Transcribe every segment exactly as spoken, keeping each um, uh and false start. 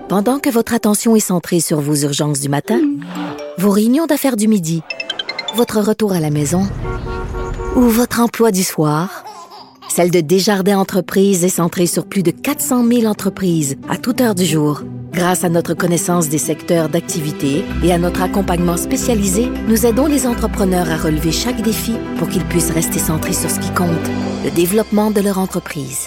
Pendant que votre attention est centrée sur vos urgences du matin, vos réunions d'affaires du midi, votre retour à la maison ou votre emploi du soir, celle de Desjardins Entreprises est centrée sur plus de quatre cent mille entreprises à toute heure du jour. Grâce à notre connaissance des secteurs d'activité et à notre accompagnement spécialisé, nous aidons les entrepreneurs à relever chaque défi pour qu'ils puissent rester centrés sur ce qui compte, le développement de leur entreprise.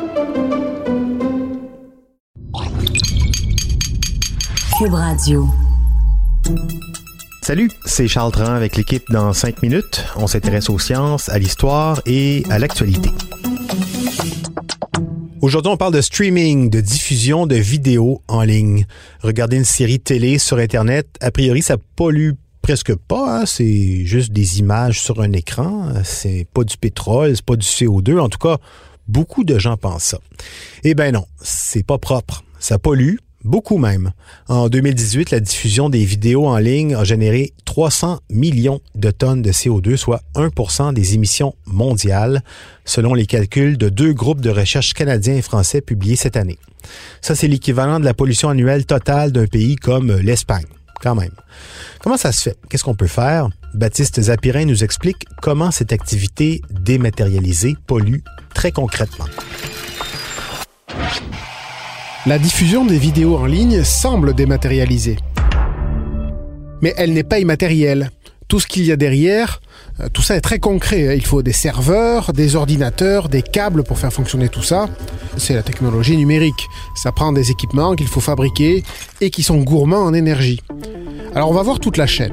Cube Radio. Salut, c'est Charles Tran avec l'équipe dans cinq minutes. On s'intéresse aux sciences, à l'histoire et à l'actualité. Aujourd'hui, on parle de streaming, de diffusion de vidéos en ligne. Regarder une série télé sur Internet, a priori, ça pollue presque pas. Hein? C'est juste des images sur un écran. C'est pas du pétrole, c'est pas du C O deux. En tout cas, beaucoup de gens pensent ça. Eh ben non, c'est pas propre. Ça pollue. Beaucoup même. En deux mille dix-huit, la diffusion des vidéos en ligne a généré trois cents millions de tonnes de C O deux, soit un pour cent des émissions mondiales, selon les calculs de deux groupes de recherche canadiens et français publiés cette année. Ça, c'est l'équivalent de la pollution annuelle totale d'un pays comme l'Espagne, quand même. Comment ça se fait? Qu'est-ce qu'on peut faire? Baptiste Zapirin nous explique comment cette activité dématérialisée pollue très concrètement. La diffusion des vidéos en ligne semble dématérialisée. Mais elle n'est pas immatérielle. Tout ce qu'il y a derrière, tout ça est très concret. Il faut des serveurs, des ordinateurs, des câbles pour faire fonctionner tout ça. C'est la technologie numérique. Ça prend des équipements qu'il faut fabriquer et qui sont gourmands en énergie. Alors on va voir toute la chaîne.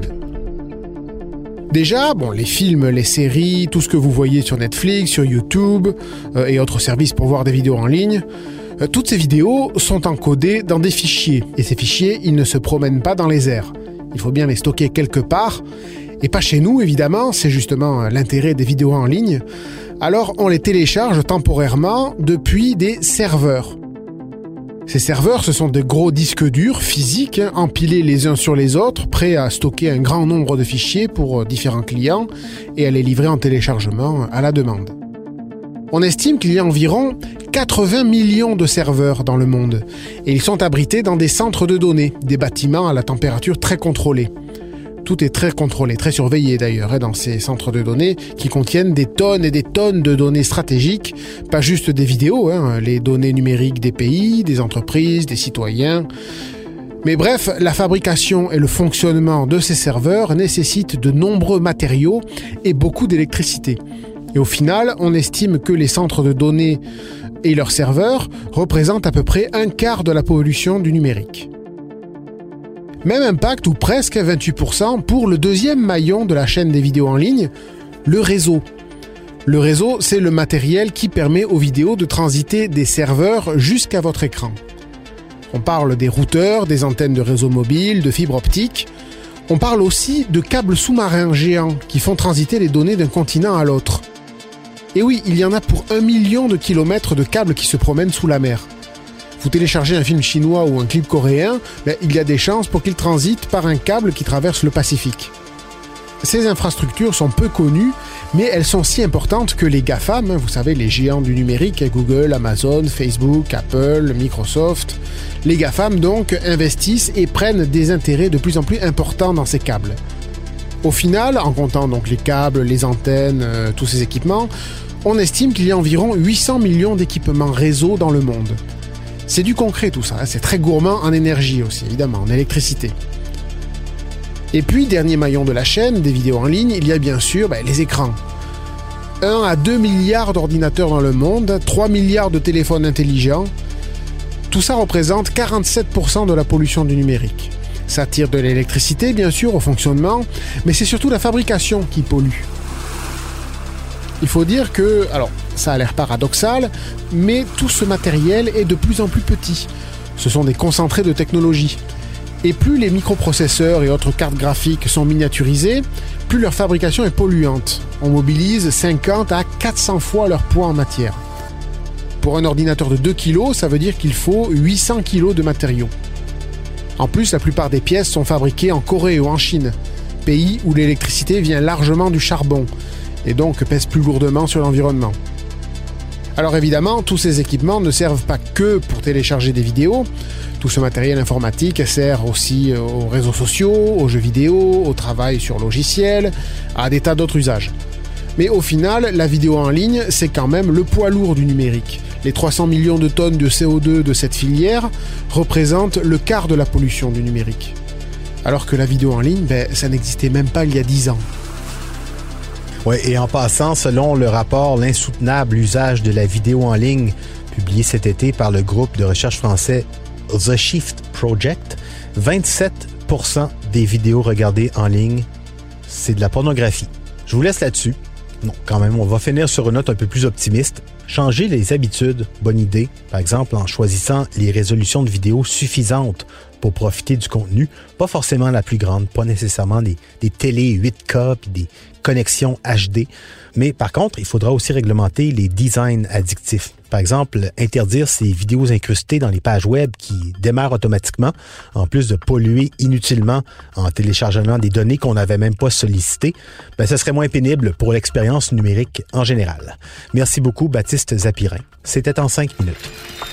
Déjà, bon, les films, les séries, tout ce que vous voyez sur Netflix, sur YouTube euh, et autres services pour voir des vidéos en ligne, toutes ces vidéos sont encodées dans des fichiers. Et ces fichiers, ils ne se promènent pas dans les airs. Il faut bien les stocker quelque part. Et pas chez nous, évidemment. C'est justement l'intérêt des vidéos en ligne. Alors, on les télécharge temporairement depuis des serveurs. Ces serveurs, ce sont de gros disques durs physiques, hein, empilés les uns sur les autres, prêts à stocker un grand nombre de fichiers pour différents clients et à les livrer en téléchargement à la demande. On estime qu'il y a environ quatre-vingts millions de serveurs dans le monde et ils sont abrités dans des centres de données, des bâtiments à la température très contrôlée. Tout est très contrôlé, très surveillé d'ailleurs, hein, dans ces centres de données qui contiennent des tonnes et des tonnes de données stratégiques, pas juste des vidéos, hein, les données numériques des pays, des entreprises, des citoyens. Mais bref, la fabrication et le fonctionnement de ces serveurs nécessitent de nombreux matériaux et beaucoup d'électricité. Et au final, on estime que les centres de données et leurs serveurs représentent à peu près un quart de la pollution du numérique. Même impact, ou presque vingt-huit pour cent, pour le deuxième maillon de la chaîne des vidéos en ligne, le réseau. Le réseau, c'est le matériel qui permet aux vidéos de transiter des serveurs jusqu'à votre écran. On parle des routeurs, des antennes de réseau mobile, de fibres optiques. On parle aussi de câbles sous-marins géants qui font transiter les données d'un continent à l'autre. Et oui, il y en a pour un million de kilomètres de câbles qui se promènent sous la mer. Vous téléchargez un film chinois ou un clip coréen, ben, il y a des chances pour qu'il transite par un câble qui traverse le Pacifique. Ces infrastructures sont peu connues, mais elles sont si importantes que les GAFAM, vous savez, les géants du numérique, Google, Amazon, Facebook, Apple, Microsoft, les GAFAM donc investissent et prennent des intérêts de plus en plus importants dans ces câbles. Au final, en comptant donc les câbles, les antennes, euh, tous ces équipements, on estime qu'il y a environ huit cents millions d'équipements réseau dans le monde. C'est du concret tout ça, hein, c'est très gourmand en énergie aussi, évidemment, en électricité. Et puis, dernier maillon de la chaîne, des vidéos en ligne, il y a bien sûr ben, les écrans. un à deux milliards d'ordinateurs dans le monde, trois milliards de téléphones intelligents. Tout ça représente quarante-sept pour cent de la pollution du numérique. Ça tire de l'électricité, bien sûr, au fonctionnement, mais c'est surtout la fabrication qui pollue. Il faut dire que, alors, ça a l'air paradoxal, mais tout ce matériel est de plus en plus petit. Ce sont des concentrés de technologie. Et plus les microprocesseurs et autres cartes graphiques sont miniaturisés, plus leur fabrication est polluante. On mobilise cinquante à quatre cents fois leur poids en matière. Pour un ordinateur de deux kilos, ça veut dire qu'il faut huit cents kilos de matériaux. En plus, la plupart des pièces sont fabriquées en Corée ou en Chine, pays où l'électricité vient largement du charbon, et donc pèse plus lourdement sur l'environnement. Alors évidemment, tous ces équipements ne servent pas que pour télécharger des vidéos. Tout ce matériel informatique sert aussi aux réseaux sociaux, aux jeux vidéo, au travail sur logiciel, à des tas d'autres usages. Mais au final, la vidéo en ligne, c'est quand même le poids lourd du numérique. Les trois cents millions de tonnes de C O deux de cette filière représentent le quart de la pollution du numérique. Alors que la vidéo en ligne, ben, ça n'existait même pas il y a dix ans. Oui, et en passant, selon le rapport « L'insoutenable usage de la vidéo en ligne » publié cet été par le groupe de recherche français The Shift Project, vingt-sept pour cent des vidéos regardées en ligne, c'est de la pornographie. Je vous laisse là-dessus. Non, quand même, on va finir sur une note un peu plus optimiste. Changer les habitudes, bonne idée. Par exemple, en choisissant les résolutions de vidéos suffisantes pour profiter du contenu. Pas forcément la plus grande, pas nécessairement des, des télé huit K puis des connexions H D. Mais par contre, il faudra aussi réglementer les designs addictifs. Par exemple, interdire ces vidéos incrustées dans les pages web qui démarrent automatiquement, en plus de polluer inutilement en téléchargeant des données qu'on n'avait même pas sollicitées. Ben, ce serait moins pénible pour l'expérience numérique en général. Merci beaucoup, Baptiste Zapirin. C'était en cinq minutes.